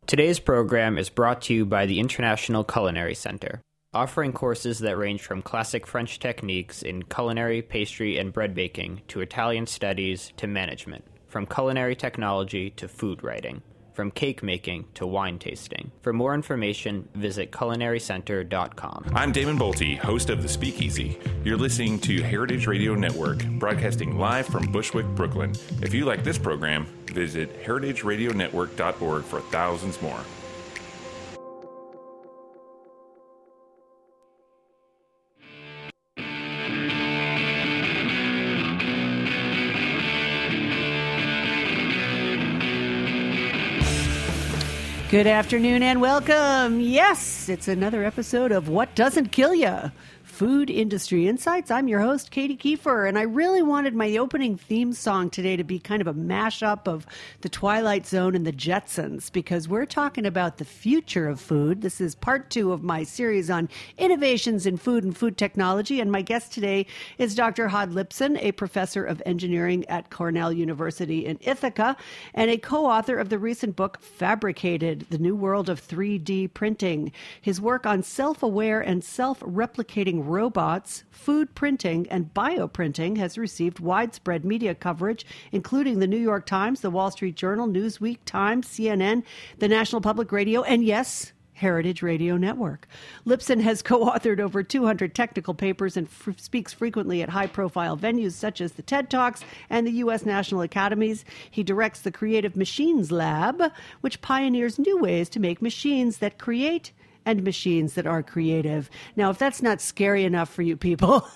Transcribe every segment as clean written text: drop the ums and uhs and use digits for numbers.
Today's program is brought to you by the International Culinary Center, offering courses that range from classic French techniques in culinary, pastry, and bread baking to Italian studies to management, from culinary technology to food writing, from cake making to wine tasting. For more information, visit culinarycenter.com. I'm Damon Bolte, host of The Speakeasy. You're listening to Heritage Radio Network, broadcasting live from Bushwick, Brooklyn. If you like this program, visit heritageradionetwork.org for thousands more. Good afternoon and welcome. Yes, it's another episode of What Doesn't Kill Ya? Food Industry Insights. I'm your host, Katie Kiefer, and I really wanted my opening theme song today to be kind of a mashup of The Twilight Zone and The Jetsons, because we're talking about the future of food. This is part 2 of my series on innovations in food and food technology, and my guest today is Dr. Hod Lipson, a professor of engineering at Cornell University in Ithaca, and a co-author of the recent book, Fabricated, The New World of 3D Printing. His work on self-aware and self-replicating robots, food printing, and bioprinting has received widespread media coverage, including the New York Times, the Wall Street Journal, Newsweek, Times, CNN, the National Public Radio, and yes, Heritage Radio Network. Lipson has co-authored over 200 technical papers and speaks frequently at high-profile venues such as the TED Talks and the U.S. National Academies. He directs the Creative Machines Lab, which pioneers new ways to make machines that create and machines that are creative. Now, if that's not scary enough for you people,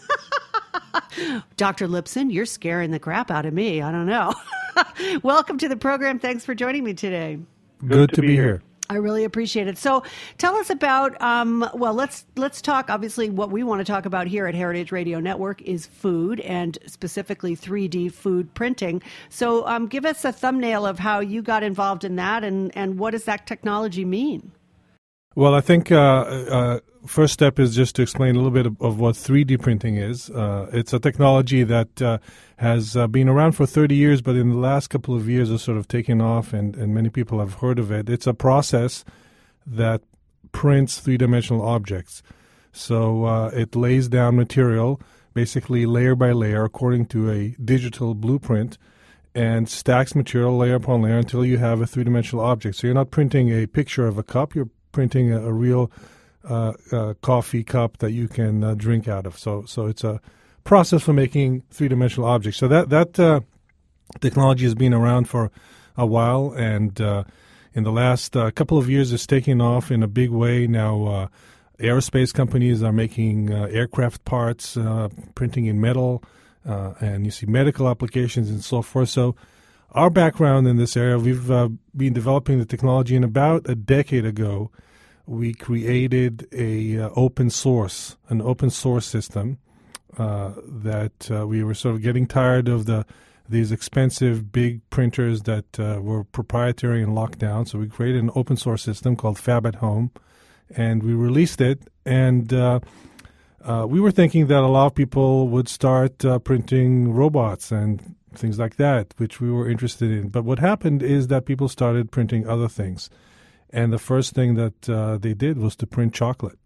Dr. Lipson, you're scaring the crap out of me. I don't know. Welcome to the program. Thanks for joining me today. Good to be here. I really appreciate it. So tell us about, let's talk, obviously, what we want to talk about here at Heritage Radio Network is food, and specifically 3D food printing. So give us a thumbnail of how you got involved in that, and what does that technology mean? Well, I think first step is just to explain a little bit of what 3D printing is. It's a technology that has been around for 30 years, but in the last couple of years has sort of taken off, and many people have heard of it. It's a process that prints three-dimensional objects. So it lays down material, basically layer by layer, according to a digital blueprint, and stacks material layer upon layer until you have a three-dimensional object. So you're not printing a picture of a cup, you're printing a real coffee cup that you can drink out of. So it's a process for making three-dimensional objects. So that technology has been around for a while, and in the last couple of years it's taken off in a big way. Now aerospace companies are making aircraft parts, printing in metal, and you see medical applications and so forth. So our background in this area, we've been developing the technology, and about a decade ago, we created an open source system that we were sort of getting tired of these expensive big printers that were proprietary and locked down. So we created an open source system called Fab at Home, and we released it. And we were thinking that a lot of people would start printing robots and things like that, which we were interested in. But what happened is that people started printing other things. And the first thing that they did was to print chocolate.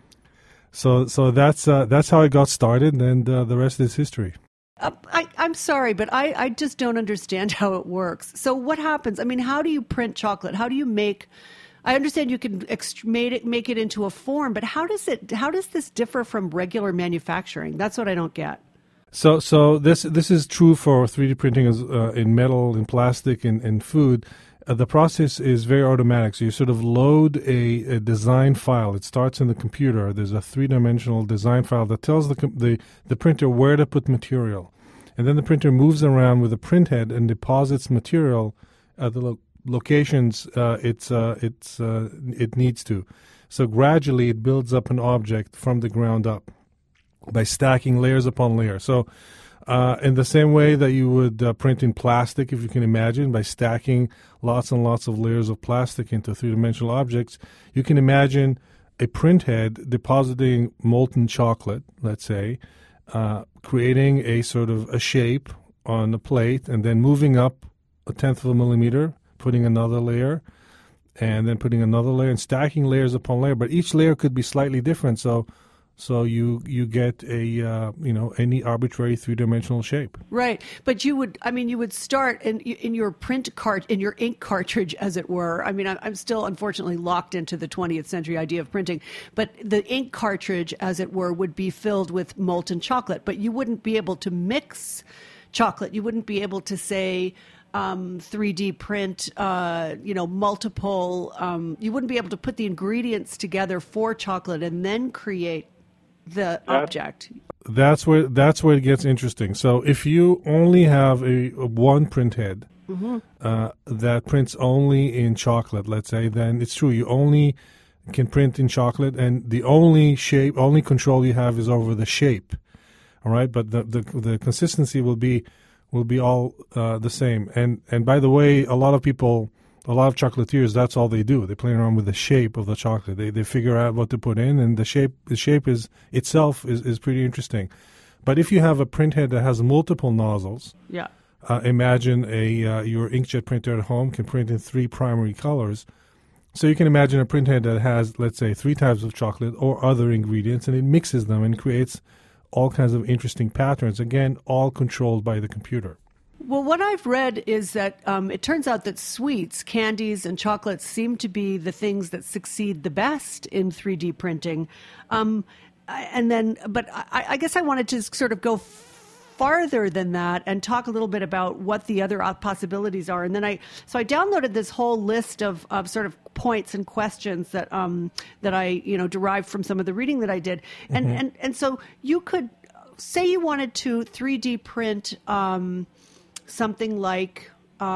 So that's how it got started, and the rest is history. I'm sorry, but I just don't understand how it works. So what happens? I mean, how do you print chocolate? How do you make? I understand you can make it into a form, but how does this differ from regular manufacturing? That's what I don't get. So this is true for 3D printing in metal, in plastic, in food. The process is very automatic. So you sort of load a design file. It starts in the computer. There's a three-dimensional design file that tells the printer where to put material. And then the printer moves around with a print head and deposits material at the locations it needs to. So gradually it builds up an object from the ground up by stacking layers upon layers. So in the same way that you would print in plastic, if you can imagine, by stacking lots and lots of layers of plastic into three-dimensional objects, you can imagine a print head depositing molten chocolate, let's say, creating a sort of a shape on the plate, and then moving up 1/10 of a millimeter, putting another layer, and then putting another layer and stacking layers upon layer. But each layer could be slightly different, so you get a any arbitrary three-dimensional shape. Right, but you would start in your in your ink cartridge, as it were. I mean, I'm still unfortunately locked into the 20th century idea of printing, but the ink cartridge, as it were, would be filled with molten chocolate. But you wouldn't be able to mix chocolate. You wouldn't be able to say 3D print, multiple. You wouldn't be able to put the ingredients together for chocolate and then create the object. That's where it gets interesting. So if you only have a one print head that prints only in chocolate, let's say, then it's true. You only can print in chocolate, and the only control you have is over the shape. All right, but the consistency will be all the same. And by the way, a lot of chocolatiers, that's all they do. They play around with the shape of the chocolate. They figure out what to put in, and the shape itself is pretty interesting. But if you have a printhead that has multiple nozzles, imagine your inkjet printer at home can print in 3 primary colors. So you can imagine a printhead that has, let's say, 3 types of chocolate or other ingredients, and it mixes them and creates all kinds of interesting patterns, again, all controlled by the computer. Well, what I've read is that it turns out that sweets, candies, and chocolates seem to be the things that succeed the best in 3D printing. But I guess I wanted to sort of go farther than that and talk a little bit about what the other possibilities are. And then I downloaded this whole list of sort of points and questions that I derived from some of the reading that I did. And so you could say you wanted to 3D print something like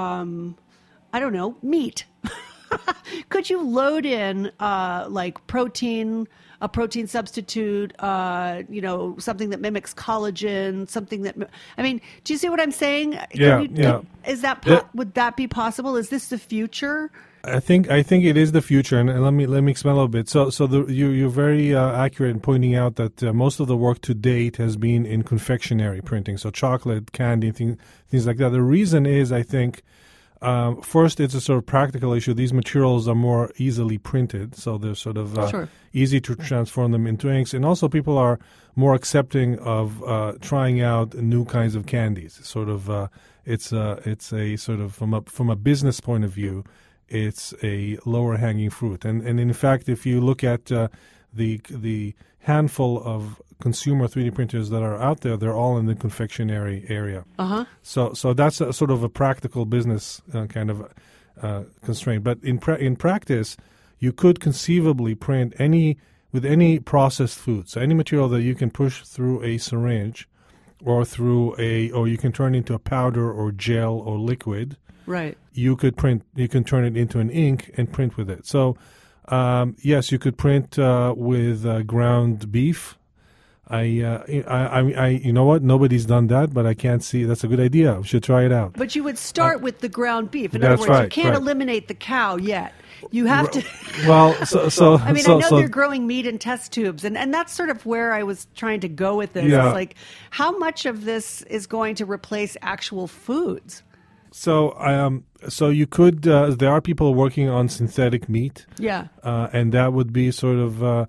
meat. Could you load in like protein? A protein substitute, something that mimics collagen, something that, do you see what I'm saying? Yeah. Is that, would that be possible? Is this the future? I think it is the future, and let me explain a little bit. So you're very accurate in pointing out that most of the work to date has been in confectionery printing, so chocolate, candy, things like that. The reason is, I think, first, it's a sort of practical issue. These materials are more easily printed, so they're sort of easy to transform them into inks. And also, people are more accepting of trying out new kinds of candies. Sort of, it's a sort of from a business point of view, it's a lower hanging fruit. And in fact, if you look at the handful of consumer 3D printers that are out there, they're all in the confectionery area. So that's a sort of a practical business kind of constraint. But in practice, you could conceivably print with any processed food. So any material that you can push through a syringe or you can turn into a powder or gel or liquid. Right. You can turn it into an ink and print with it. So yes, you could print with ground beef. You know what? Nobody's done that, but I can't see. That's a good idea. We should try it out. But you would start with the ground beef. In other words, you can't eliminate the cow yet. You have to. Well, I know they're growing meat in test tubes, and that's sort of where I was trying to go with this. Yeah. It's like, how much of this is going to replace actual foods? So you could. There are people working on synthetic meat. Yeah. And that would be sort of.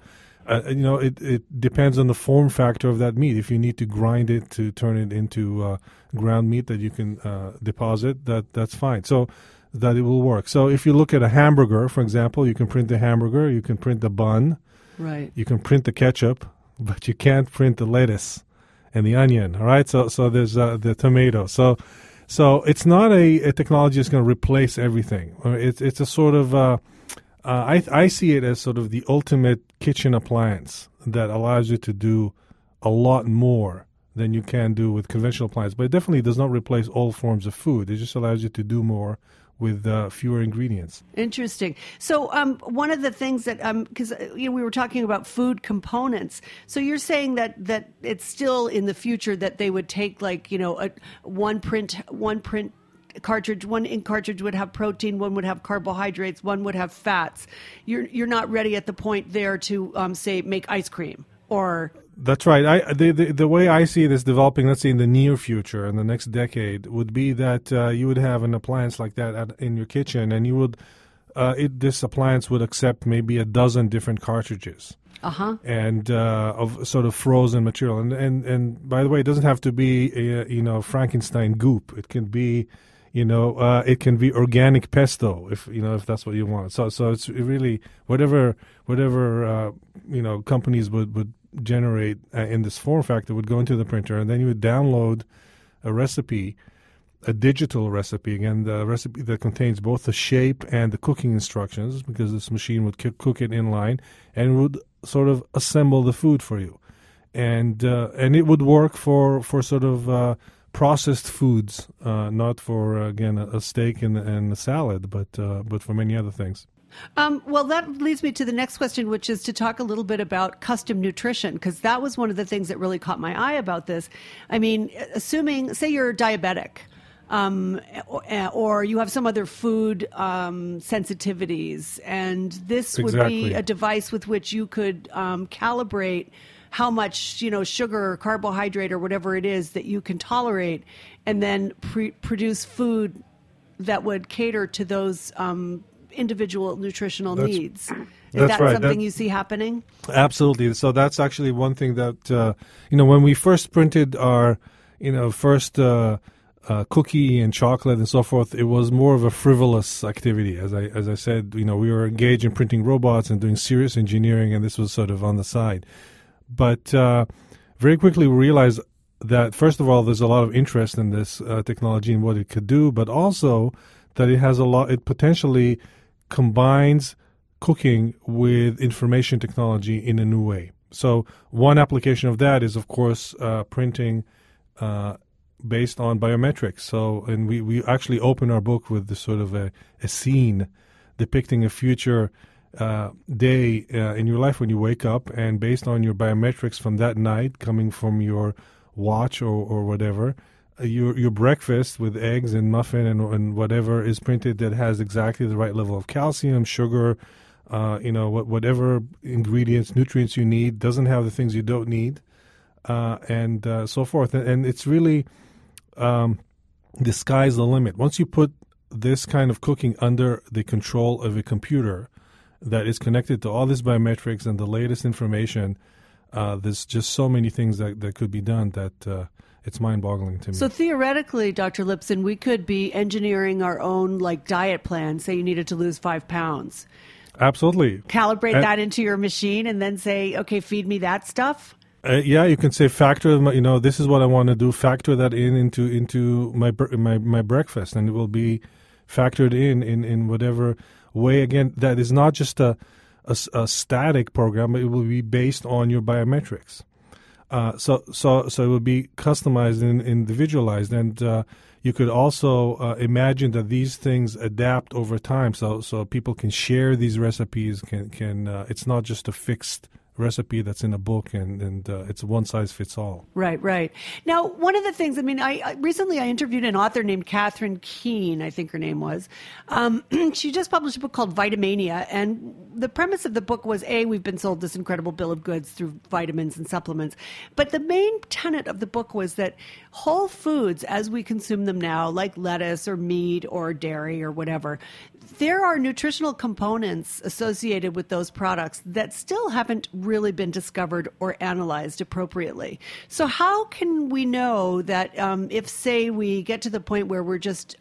It depends on the form factor of that meat. If you need to grind it to turn it into ground meat that you can deposit, that's fine. So that it will work. So if you look at a hamburger, for example, you can print the hamburger, you can print the bun, right? You can print the ketchup, but you can't print the lettuce and the onion. All right. So there's the tomato. So it's not a technology that's going to replace everything. It's a sort of I see it as sort of the ultimate kitchen appliance that allows you to do a lot more than you can do with conventional appliances. But it definitely does not replace all forms of food. It just allows you to do more with fewer ingredients. Interesting. So one of the things that, because we were talking about food components, so you're saying that it's still in the future that they would take one ink cartridge would have protein, one would have carbohydrates, one would have fats. You're not ready at the point there to say make ice cream or. That's right. The way I see this developing, let's say in the near future, in the next decade, would be that you would have an appliance like that in your kitchen, and you would this appliance would accept maybe a dozen different cartridges. And of sort of frozen material, and by the way, it doesn't have to be Frankenstein goop. It can be, it can be organic pesto if that's what you want. So it's really whatever companies would generate in this form factor would go into the printer, and then you would download a recipe, a digital recipe, again, the recipe that contains both the shape and the cooking instructions, because this machine would cook it in line and would sort of assemble the food for you. And it would work for sort of processed foods, not for, again, a steak and a salad, but for many other things. Well, that leads me to the next question, which is to talk a little bit about custom nutrition, because that was one of the things that really caught my eye about this. I mean, say you're diabetic, or you have some other food sensitivities, and this would be a device with which you could calibrate how much sugar or carbohydrate or whatever it is that you can tolerate, and then produce food that would cater to those individual nutritional needs. Is that something you see happening? Absolutely. So that's actually one thing that when we first printed our first cookie and chocolate and so forth, it was more of a frivolous activity. As I said, we were engaged in printing robots and doing serious engineering, and this was sort of on the side. But very quickly we realized that, first of all, there's a lot of interest in this technology and what it could do, but also that it potentially combines cooking with information technology in a new way. So one application of that is, of course, printing based on biometrics. So, and we actually open our book with this sort of a scene depicting a future day in your life when you wake up, and based on your biometrics from that night, coming from your watch or whatever, your breakfast with eggs and muffin and whatever is printed that has exactly the right level of calcium, sugar, whatever ingredients, nutrients you need, doesn't have the things you don't need, and so forth. And it's really the sky's the limit. Once you put this kind of cooking under the control of a computer that is connected to all these biometrics and the latest information, there's just so many things that could be done that it's mind-boggling to me. So theoretically, Dr. Lipson, we could be engineering our own diet plan. Say you needed to lose 5 pounds. Absolutely. Calibrate that into your machine and then say, okay, feed me that stuff? Yeah, you can say factor, this is what I want to do, factor that into my breakfast, and it will be factored in whatever way. Again, that is not just a static program, but it will be based on your biometrics. So it will be customized and individualized, and you could also imagine that these things adapt over time, so people can share these recipes. Can it's not just a fixed recipe that's in a book and it's one size fits all. Right. Now, one of the things, I recently interviewed an author named Catherine Keene, I think her name was. She just published a book called Vitamania, and the premise of the book was, we've been sold this incredible bill of goods through vitamins and supplements. But the main tenet of the book was that whole foods, as we consume them now, like lettuce or meat or dairy or whatever, there are nutritional components associated with those products that still haven't really been discovered or analyzed appropriately. So how can we know that if, say, we get to the point where we're just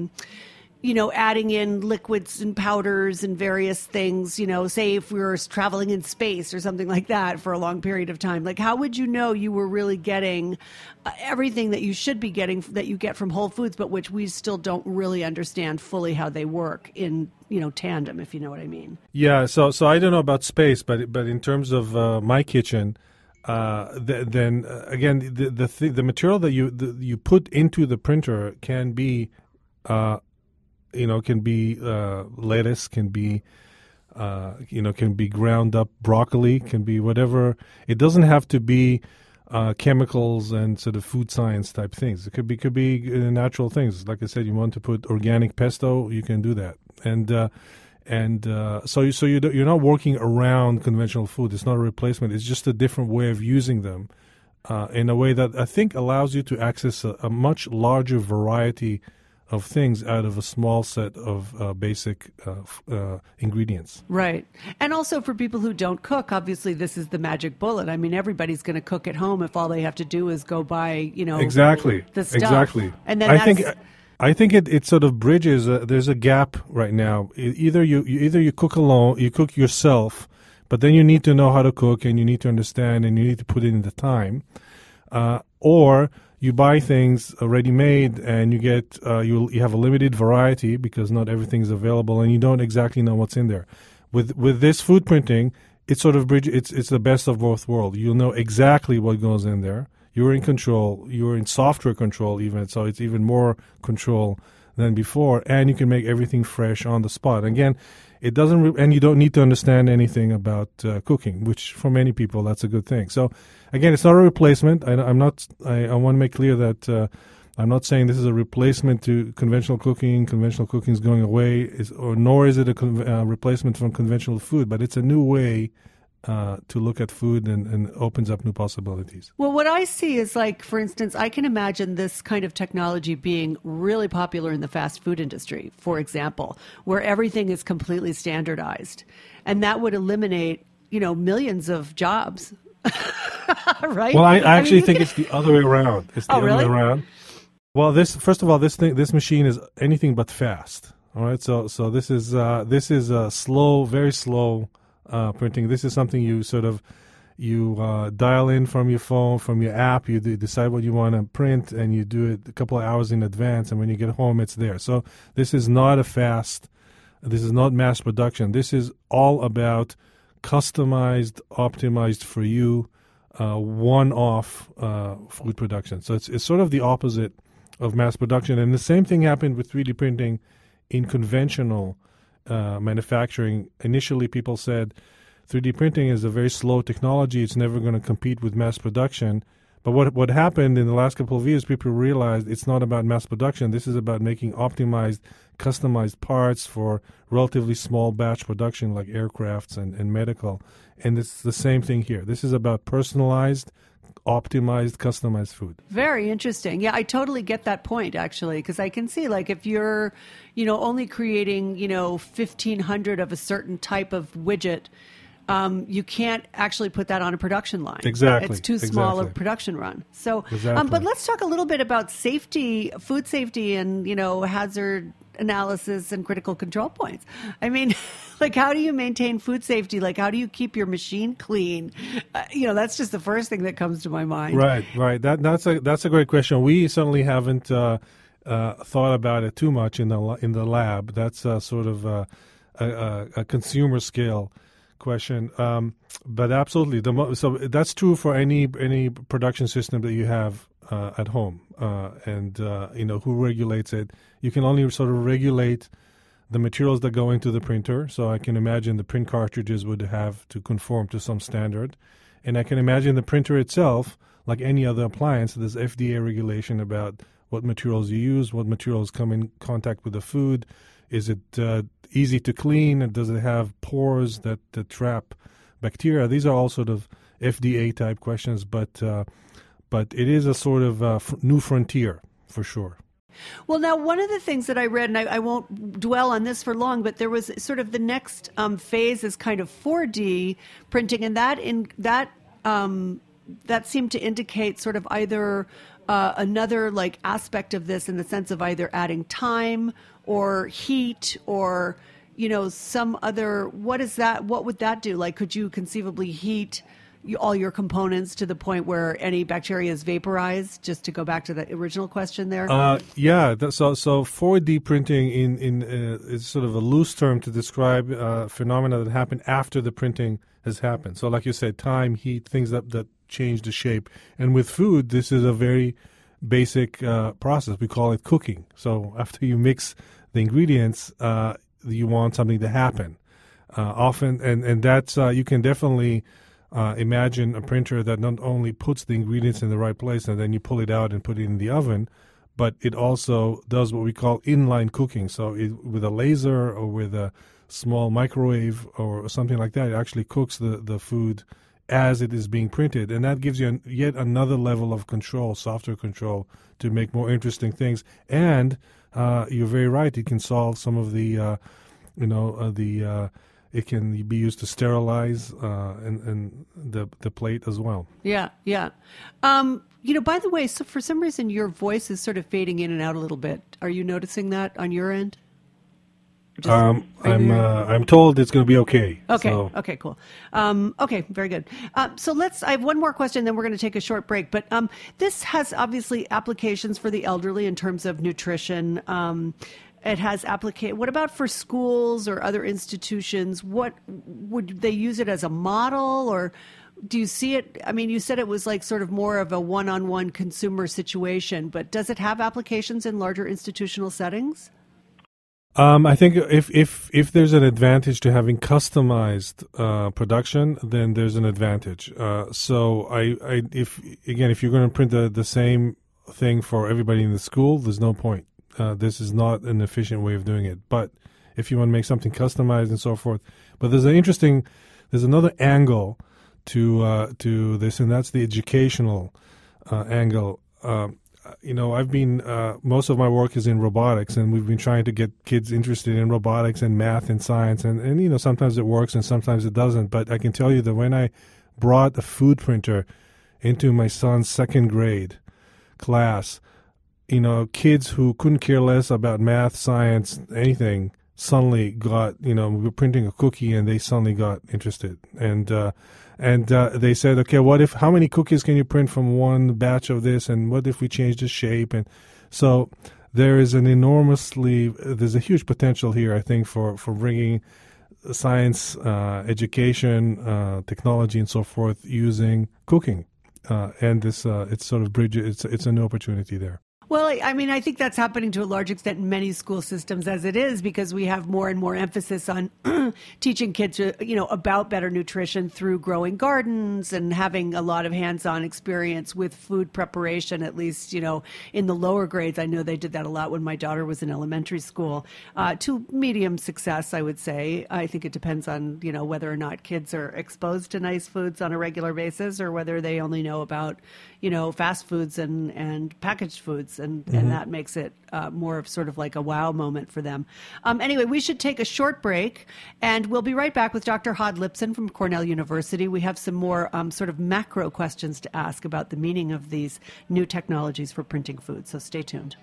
adding in liquids and powders and various things, say if we were traveling in space or something like that for a long period of time, how would you know you were really getting everything that you should be getting, that you get from Whole Foods, but which we still don't really understand fully how they work in, tandem, if you know what I mean? Yeah, so I don't know about space, but in terms of my kitchen, then again, the material that you put into the printer can be lettuce, can be ground up broccoli, can be whatever. It doesn't have to be chemicals and sort of food science type things. It could be natural things. Like I said, you want to put organic pesto, you can do that. So you're not working around conventional food. It's not a replacement. It's just a different way of using them in a way that I think allows you to access a much larger variety of things out of a small set of basic ingredients. Right. And also for people who don't cook, obviously this is the magic bullet. I mean, everybody's going to cook at home if all they have to do is go buy, Exactly. the stuff. Exactly. And then I think it sort of bridges. There's a gap right now. Either you cook alone, you cook yourself, but then you need to know how to cook and you need to understand and you need to put in the time, or you buy things already made and you get you have a limited variety because not everything is available and you don't exactly know what's in there. With this food printing, it's sort of it's the best of both worlds. You'll know exactly what goes in there. You're in control. You're in software control even, so it's even more control than before, and you can make everything fresh on the spot. Again, it doesn't, and you don't need to understand anything about cooking, which for many people that's a good thing. So, again, it's not a replacement. I want to make clear that I'm not saying this is a replacement to conventional cooking. Conventional cooking is going away, nor is it a replacement from conventional food. But it's a new way to look at food and opens up new possibilities. Well, what I see is like, for instance, I can imagine this kind of technology being really popular in the fast food industry, for example, where everything is completely standardized. And that would eliminate, millions of jobs. Right? Well, I actually think it's the other way around. It's the other way around. Well, first of all, this machine is anything but fast. All right. So this is slow, very slow printing. This is something you dial in from your phone, from your app. You decide what you want to print, and you do it a couple of hours in advance. And when you get home, it's there. So this is not this is not mass production. This is all about customized, optimized for you, one-off food production. So it's sort of the opposite of mass production. And the same thing happened with 3D printing in conventional manufacturing. Initially, people said 3D printing is a very slow technology. It's never going to compete with mass production. But what happened in the last couple of years, people realized it's not about mass production. This is about making optimized, customized parts for relatively small batch production like aircrafts and medical. And it's the same thing here. This is about personalized, optimized, customized food. Very interesting. Yeah, I totally get that point, actually, because I can see, like, if you're, only creating, 1,500 of a certain type of widget, you can't actually put that on a production line. Exactly. It's too small a production run. So, but let's talk a little bit about safety, food safety, and, hazard analysis and critical control points. I mean, like, how do you maintain food safety? Like, how do you keep your machine clean? That's just the first thing that comes to my mind. Right. That's a great question. We certainly haven't thought about it too much in the lab. That's sort of a consumer scale question, but absolutely. So that's true for any production system that you have at home, and who regulates it. You can only sort of regulate the materials that go into the printer. So I can imagine the print cartridges would have to conform to some standard, and I can imagine the printer itself, like any other appliance, there's FDA regulation about what materials you use, what materials come in contact with the food. Is it easy to clean? And does it have pores that trap bacteria? These are all sort of FDA type questions, but it is a sort of new frontier for sure. Well, now, one of the things that I read, and I won't dwell on this for long, but there was sort of the next phase is kind of 4D printing, and that seemed to indicate sort of either another like aspect of this in the sense of either adding time or heat or some other. What is that? What would that do? Like, could you conceivably heat all your components to the point where any bacteria is vaporized? Just to go back to the original question there. Yeah. So 4D printing is sort of a loose term to describe phenomena that happen after the printing has happened. So, like you said, time, heat, things that change the shape. And with food, this is a very basic process. We call it cooking. So after you mix the ingredients, you want something to happen. Often, and that's you can definitely imagine a printer that not only puts the ingredients in the right place and then you pull it out and put it in the oven, but it also does what we call inline cooking. So with a laser or with a small microwave or something like that, it actually cooks the food as it is being printed, and that gives you yet another level of control, software control, to make more interesting things. And you're very right; it can solve some of the, it can be used to sterilize and the plate as well. Yeah. By the way, so for some reason your voice is sort of fading in and out a little bit. Are you noticing that on your end? I'm told it's going to be okay. Okay. So. Okay. Cool. Okay. Very good. So I have one more question, then we're going to take a short break. But this has obviously applications for the elderly in terms of nutrition. It has What about for schools or other institutions? What would they use it as a model, or do you see it? I mean, you said it was like sort of more of a one-on-one consumer situation, but does it have applications in larger institutional settings? I think if there's an advantage to having customized production, then there's an advantage. So if you're going to print the same thing for everybody in the school, there's no point. This is not an efficient way of doing it. But if you want to make something customized and so forth, but there's another angle to this, and that's the educational angle. I've been most of my work is in robotics, and we've been trying to get kids interested in robotics and math and science, and sometimes it works and sometimes it doesn't. But I can tell you that when I brought a food printer into my son's second grade class, kids who couldn't care less about math, science, anything, suddenly got, we were printing a cookie and they suddenly got interested. And they said, okay, how many cookies can you print from one batch of this? And what if we change the shape? And so there's a huge potential here, I think, for bringing science, education, technology and so forth using cooking. And this, it's sort of it's a new opportunity there. Well, I mean, I think that's happening to a large extent in many school systems as it is, because we have more and more emphasis on teaching kids, about better nutrition through growing gardens and having a lot of hands-on experience with food preparation, at least, in the lower grades. I know they did that a lot when my daughter was in elementary school, to medium success, I would say. I think it depends on, whether or not kids are exposed to nice foods on a regular basis or whether they only know about, fast foods and packaged foods. And that makes it more of sort of like a wow moment for them. Anyway, we should take a short break, and we'll be right back with Dr. Hod Lipson from Cornell University. We have some more sort of macro questions to ask about the meaning of these new technologies for printing food. So stay tuned.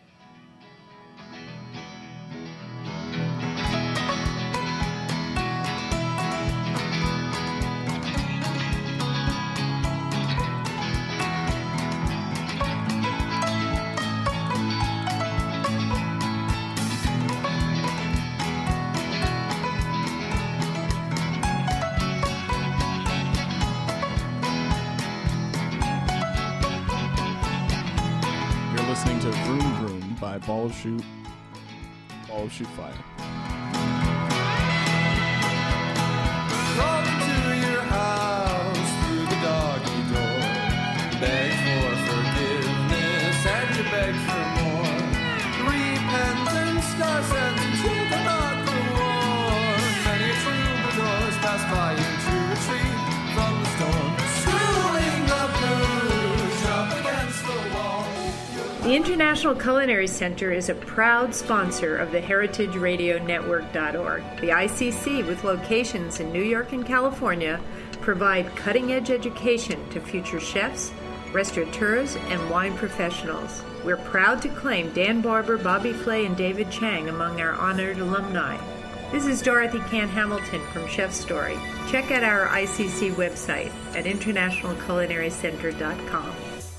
Listening to Vroom Vroom by Ball of Shoot Fire. Crawl into your house through the doggy door. Beg for forgiveness and you beg for more. Repentance does end to the not the war. Many troubadours pass by you to retreat from the storm. Swirling the blues up against the wall. The International Culinary Center is a proud sponsor of the HeritageRadioNetwork.org. The ICC, with locations in New York and California, provide cutting-edge education to future chefs, restaurateurs, and wine professionals. We're proud to claim Dan Barber, Bobby Flay, and David Chang among our honored alumni. This is Dorothy Cann Hamilton from Chef Story. Check out our ICC website at internationalculinarycenter.com.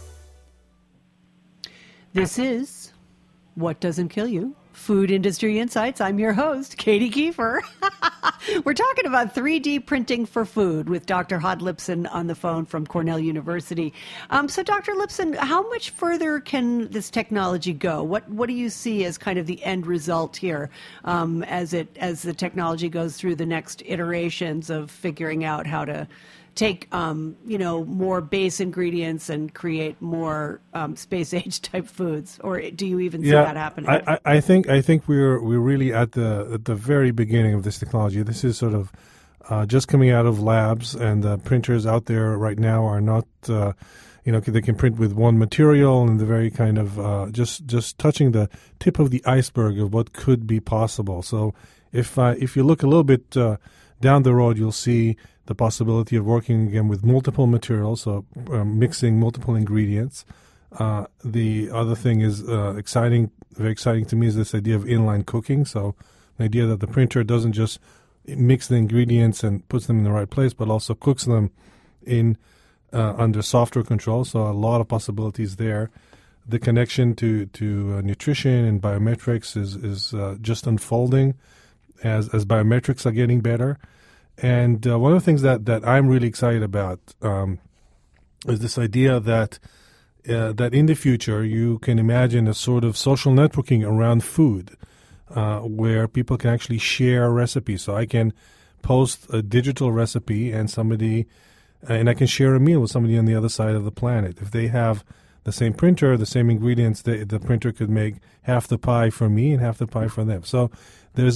This is What Doesn't Kill You? Food Industry Insights. I'm your host, Katie Kiefer. We're talking about 3D printing for food with Dr. Hod Lipson on the phone from Cornell University. So, Dr. Lipson, how much further can this technology go? What do you see as kind of the end result here as the technology goes through the next iterations of figuring out how to take more base ingredients and create more space age type foods, or do you even see that happening? I think we're really at the very beginning of this technology. This is sort of just coming out of labs, and the printers out there right now are not, they can print with one material, and they're very kind of just touching the tip of the iceberg of what could be possible. So if you look a little bit down the road, you'll see the possibility of working again with multiple materials, so mixing multiple ingredients. The other thing is very exciting to me is this idea of inline cooking. So the idea that the printer doesn't just mix the ingredients and puts them in the right place, but also cooks them in under software control. So a lot of possibilities there. The connection to nutrition and biometrics is just unfolding as biometrics are getting better. And one of the things that I'm really excited about is this idea that in the future you can imagine a sort of social networking around food, where people can actually share recipes. So I can post a digital recipe and I can share a meal with somebody on the other side of the planet. If they have the same printer, the same ingredients, the printer could make half the pie for me and half the pie for them. So there's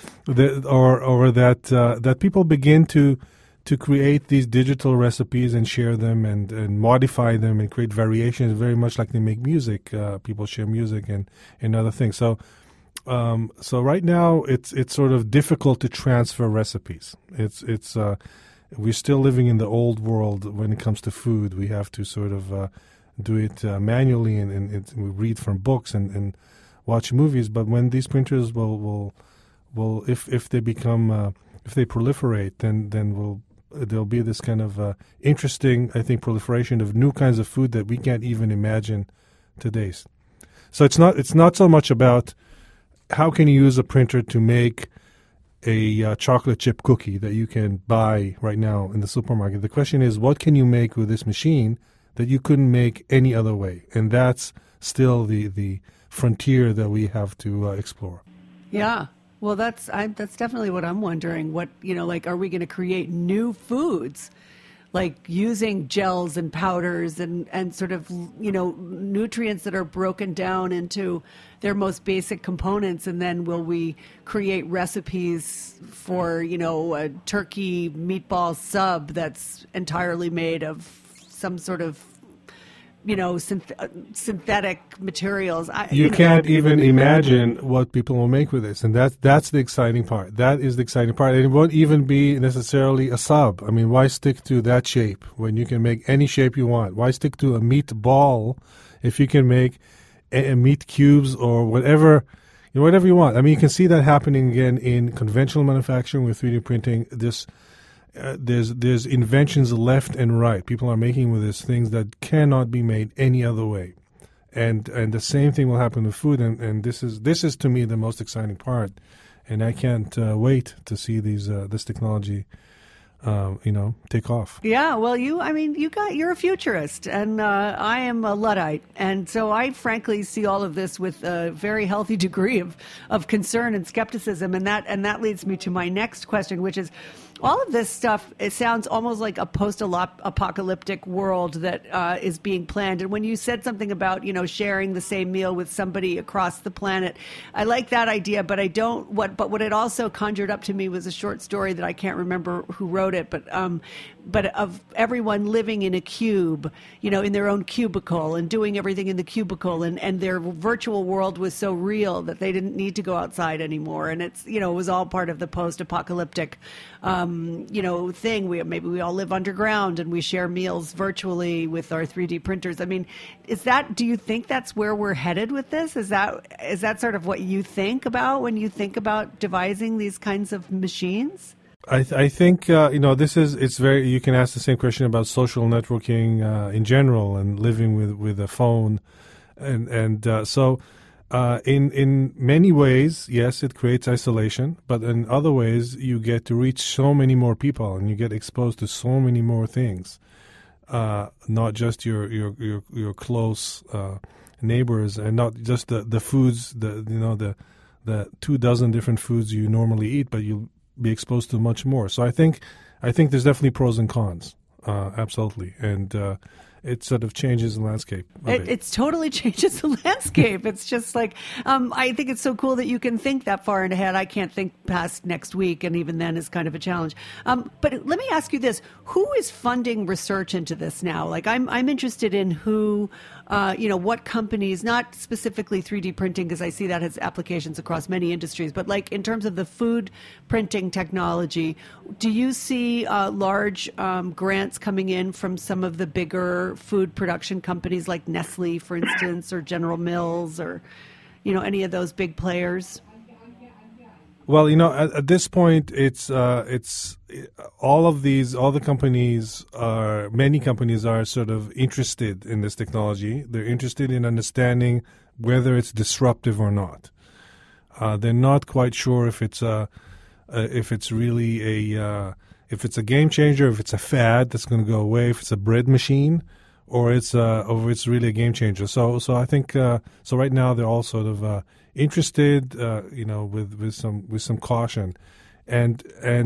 that people begin to create these digital recipes and share them and modify them and create variations, very much like they make music. People share music and other things. So right now it's sort of difficult to transfer recipes. We're still living in the old world when it comes to food. We have to sort of do it manually and we read from books and watch movies. But when these printers will if they become if they proliferate, then there'll be this kind of interesting, I think, proliferation of new kinds of food that we can't even imagine today. So it's not so much about how can you use a printer to make a chocolate chip cookie that you can buy right now in the supermarket. The question is, what can you make with this machine that you couldn't make any other way? And that's still the frontier that we have to explore. Yeah. Well, that's definitely what I'm wondering. What, are we going to create new foods, like using gels and powders and sort of, nutrients that are broken down into their most basic components, and then will we create recipes for, a turkey meatball sub that's entirely made of some sort of synthetic materials. You can't even imagine what people will make with this, and that's the exciting part. That is the exciting part, and it won't even be necessarily a sub. I mean, why stick to that shape when you can make any shape you want? Why stick to a meatball if you can make meat cubes or whatever you want? I mean, you can see that happening again in conventional manufacturing with 3D printing. There's inventions left and right. People are making with this things that cannot be made any other way, and the same thing will happen with food. And this is to me the most exciting part, and I can't wait to see this technology, take off. Yeah, well, you're a futurist, and I am a Luddite, and so I frankly see all of this with a very healthy degree of concern and skepticism, and that leads me to my next question, which is, all of this stuff, it sounds almost like a post-apocalyptic world that is being planned. And when you said something about, sharing the same meal with somebody across the planet, I like that idea, but but what it also conjured up to me was a short story that I can't remember who wrote it, but of everyone living in a cube, in their own cubicle and doing everything in the cubicle, and their virtual world was so real that they didn't need to go outside anymore. And it's, it was all part of the post-apocalyptic thing. Maybe we all live underground and we share meals virtually with our 3D printers. I mean, do you think that's where we're headed with this? Is that sort of what you think about when you think about devising these kinds of machines? I think, you can ask the same question about social networking in general and living with a phone. So in many ways, yes, it creates isolation, but in other ways, you get to reach so many more people and you get exposed to so many more things, not just your close neighbors and not just the foods, the 24 different foods you normally eat, but you'll be exposed to much more. So I think there's definitely pros and cons, absolutely, and it sort of changes the landscape. It totally changes the landscape. It's just like, I think it's so cool that you can think that far ahead. I can't think past next week, and even then is kind of a challenge. But let me ask you this. Who is funding research into this now? Like, I'm interested in who, what companies, not specifically 3D printing, because I see that has applications across many industries, but like in terms of the food printing technology, do you see large grants coming in from some of the bigger food production companies like Nestle, for instance, or General Mills, or any of those big players? Well, at this point, it's all the companies many companies are sort of interested in this technology. They're interested in understanding whether it's disruptive or not. They're not quite sure if it's really a game changer, if it's a fad that's going to go away, if it's a bread machine, or it's really a game changer. So I think so right now they're all sort of interested, with some caution, and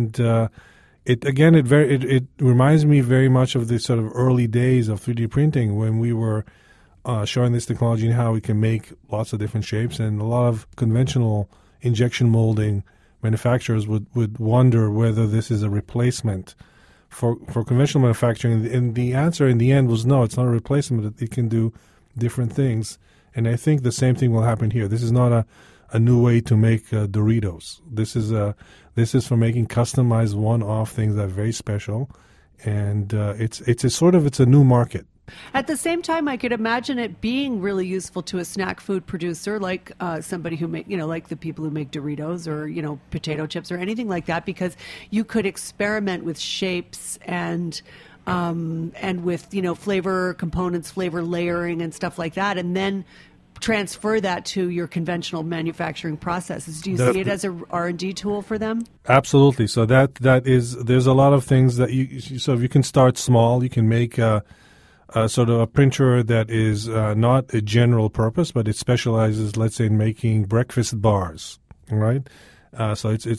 it reminds me very much of the sort of early days of 3D printing when we were showing this technology and how we can make lots of different shapes, and a lot of conventional injection molding manufacturers would wonder whether this is a replacement for conventional manufacturing, and the answer in the end was no, it's not a replacement. It can do different things, and I think the same thing will happen here. This is not a new way to make Doritos. This is for making customized one-off things that are very special, and it's a new market. At the same time, I could imagine it being really useful to a snack food producer, like somebody who like the people who make Doritos or, potato chips or anything like that, because you could experiment with shapes and with, flavor components, flavor layering and stuff like that, and then transfer that to your conventional manufacturing processes. Do you see it as a R&D tool for them? Absolutely. So there's a lot of things that you can start small. You can make sort of a printer that is not a general purpose, but it specializes, let's say, in making breakfast bars, right? So it's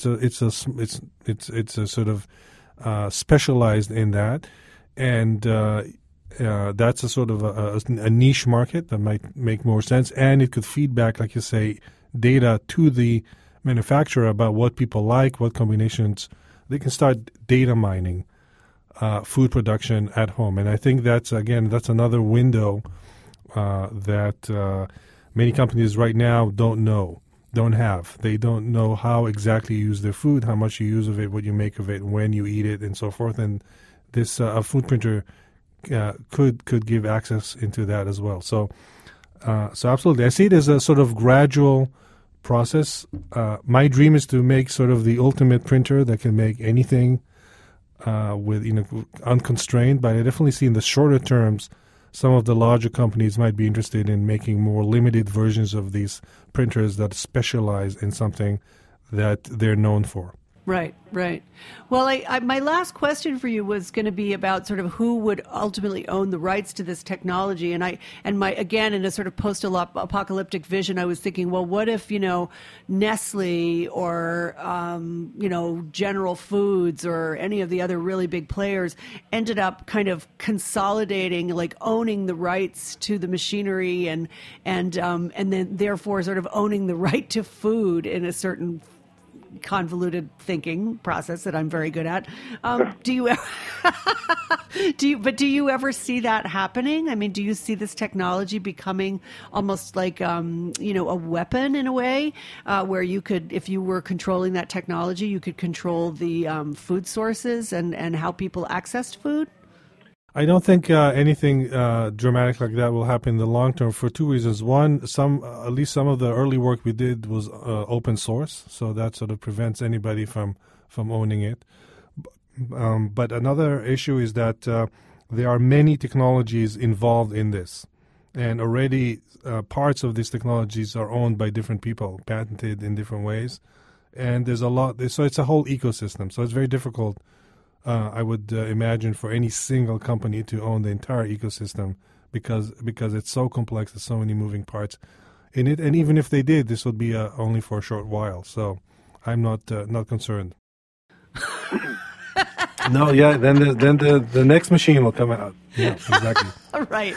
a sort of specialized in that, and that's a sort of a niche market that might make more sense, and it could feed back, like you say, data to the manufacturer about what people like, what combinations. They can start data mining food production at home. And I think that's another window that many companies right now don't have. They don't know how exactly you use their food, how much you use of it, what you make of it, when you eat it, and so forth. And this a food printer could give access into that as well. So absolutely. I see it as a sort of gradual process. My dream is to make sort of the ultimate printer that can make anything with unconstrained, but I definitely see in the shorter terms some of the larger companies might be interested in making more limited versions of these printers that specialize in something that they're known for. Right. Well, my last question for you was going to be about sort of who would ultimately own the rights to this technology. And again, in a sort of post-apocalyptic vision, I was thinking, well, what if, Nestle or, General Foods or any of the other really big players ended up kind of consolidating, like owning the rights to the machinery and then therefore sort of owning the right to food in a certain convoluted thinking process that I'm very good at. Do you ever see that happening? I mean, do you see this technology becoming almost like, a weapon in a way, where you could, if you were controlling that technology, you could control the food sources and how people accessed food? I don't think anything dramatic like that will happen in the long term for two reasons. One, at least some of the early work we did was open source, so that sort of prevents anybody from owning it. But another issue is that there are many technologies involved in this, and already parts of these technologies are owned by different people, patented in different ways, and there's a lot. So it's a whole ecosystem. So it's very difficult. I would imagine for any single company to own the entire ecosystem because it's so complex. There's so many moving parts in it, and even if they did, this would be only for a short while. So I'm not concerned. No, yeah. Then the next machine will come out. Yeah, exactly. Right.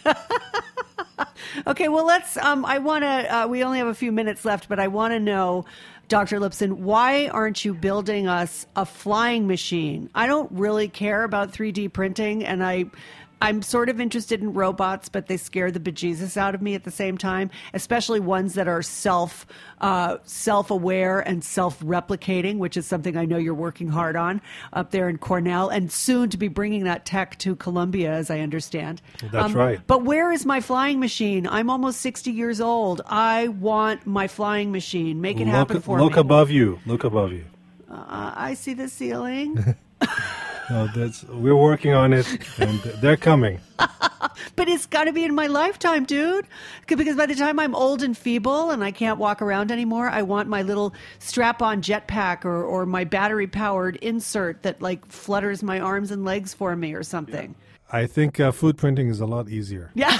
Okay, well, let's, I want to, we only have a few minutes left, but I want to know, Dr. Lipson, why aren't you building us a flying machine? I don't really care about 3D printing, and I'm sort of interested in robots, but they scare the bejesus out of me at the same time, especially ones that are self-aware and self-replicating, which is something I know you're working hard on up there in Cornell, and soon to be bringing that tech to Columbia, as I understand. That's right. But where is my flying machine? I'm almost 60 years old. I want my flying machine. Make it happen for me. Look above you. Look above you. I see the ceiling. No, we're working on it, and they're coming. But it's got to be in my lifetime, dude. Because by the time I'm old and feeble and I can't walk around anymore, I want my little strap-on jetpack or my battery-powered insert that like flutters my arms and legs for me or something. I think food printing is a lot easier. Yeah.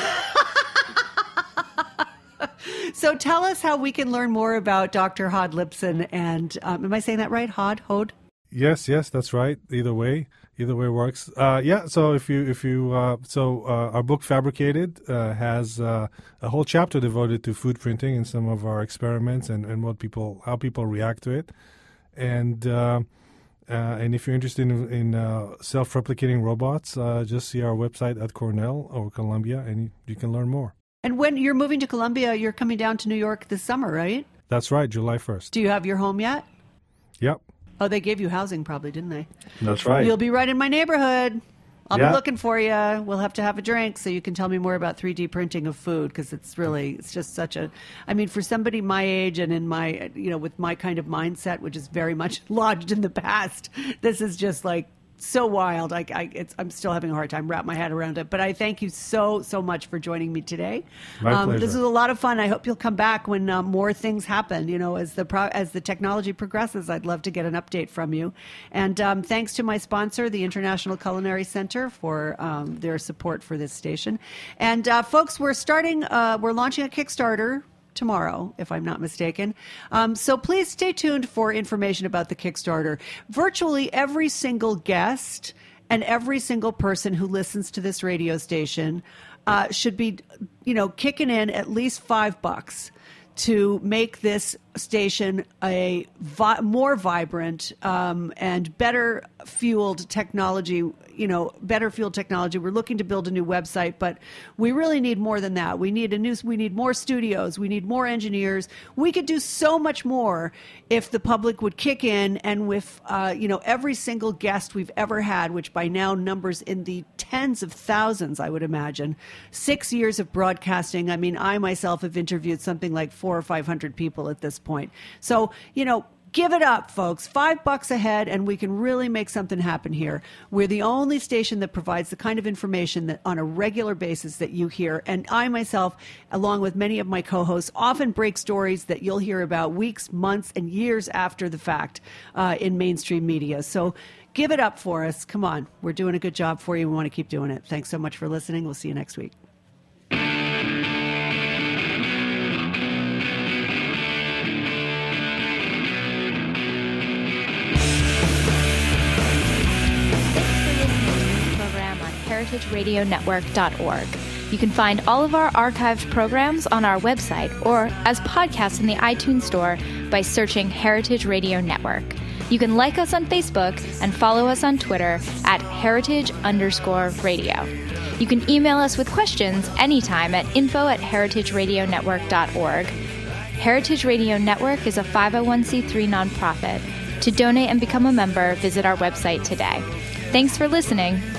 So tell us how we can learn more about Dr. Hod Lipson. And am I saying that right? Hod? Yes, that's right. Either way works. So our book Fabricated has a whole chapter devoted to food printing and some of our experiments and how people react to it. And if you're interested in self-replicating robots, just see our website at Cornell or Columbia, and you can learn more. And when you're moving to Columbia, you're coming down to New York this summer, right? That's right, July 1st. Do you have your home yet? Yep. Oh, they gave you housing probably, didn't they? That's right. You'll be right in my neighborhood. I'll be looking for you. We'll have to have a drink so you can tell me more about 3D printing of food, because it's just such a, I mean, for somebody my age and in my, with my kind of mindset, which is very much lodged in the past, this is just like so wild. I'm still having a hard time wrap my head around it. But I thank you so much for joining me today. My pleasure. This was a lot of fun. I hope you'll come back when more things happen. As the technology progresses, I'd love to get an update from you. And thanks to my sponsor, the International Culinary Center, for their support for this station. And folks, we're launching a Kickstarter tomorrow, if I'm not mistaken. So please stay tuned for information about the Kickstarter. Virtually every single guest and every single person who listens to this radio station should be, kicking in at least $5 to make this station a more vibrant and better fueled technology. We're looking to build a new website, but we really need more than that. We need more studios. We need more engineers. We could do so much more if the public would kick in, and with every single guest we've ever had, which by now numbers in the tens of thousands, I would imagine. 6 years of broadcasting. I mean, I myself have interviewed something like 400 or 500 people at this point. So, give it up, folks. $5 a head, and we can really make something happen here. We're the only station that provides the kind of information that on a regular basis that you hear. And I myself, along with many of my co-hosts, often break stories that you'll hear about weeks, months, and years after the fact in mainstream media. So give it up for us. Come on. We're doing a good job for you. We want to keep doing it. Thanks so much for listening. We'll see you next week. heritageradionetwork.org. You can find all of our archived programs on our website or as podcasts in the iTunes Store by searching Heritage Radio Network. You can like us on Facebook and follow us on Twitter at heritage_radio. You can email us with questions anytime at info@heritageradionetwork.org. Heritage Radio Network is a 501c3 nonprofit. To donate and become a member, visit our website today. Thanks for listening.